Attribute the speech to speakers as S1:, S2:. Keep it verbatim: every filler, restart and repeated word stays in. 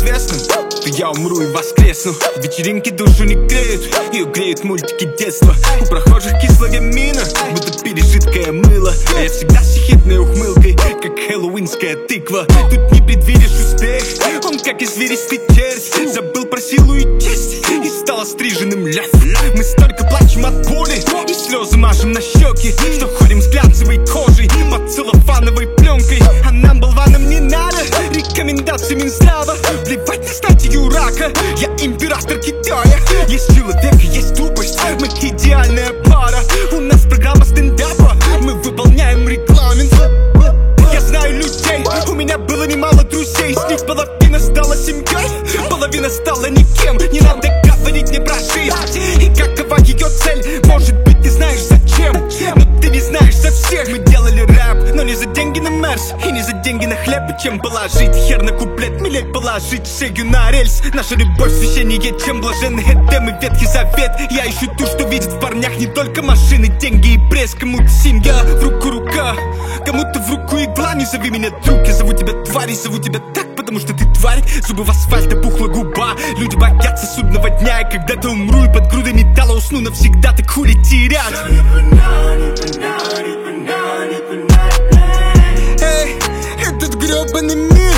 S1: известным, то я умру и воскресну. Вечеринки душу не греют, ее греют мультики детства. У прохожих кислая мина, будто пили жидкое мыло. А я всегда с ехидной ухмылкой, как хэллоуинская тыква. Тут не предвидишь успех, он как извилистый терс. Забыл про силу и честь и стал остриженным лев. Мы столько плачем от боли и слезы мажем на щеки, что ходим с глянцевой кожей под целлофановой пленкой. А нам, болванам, не надо рекомендаций Минздрава. Плевать на статью рака, я император Китая. Есть человек и есть тупость, мы идеальная пара. У нас программа стендапа, мы выполняем регламент. Я знаю людей, у меня было немало друзей. С них половина стала семьей, половина стала никем. Не надо говорить мне про жизнь и какова ее цель. Может быть, ты знаешь зачем, но ты не знаешь за всех. Мы делали рэп, но не за деньги на мерс и не за деньги на хлеб. И чем положить хер на куплет, милей положить шею на рельс. Наша любовь священнее, чем блаженный Эдем и Ветхий Завет. Я ищу ту, что видит в парнях не только машины, деньги и пресс. Кому-то семья, в руку рука, кому-то в руку игла. Не зови меня друг, я зову тебя тварь, и зову тебя так, потому что ты тварь. Зубы в асфальт, опухла губа. Люди боятся судного дня, и когда-то умру и под грудой металла усну навсегда. Так хули терять? Эй, этот гребаный мир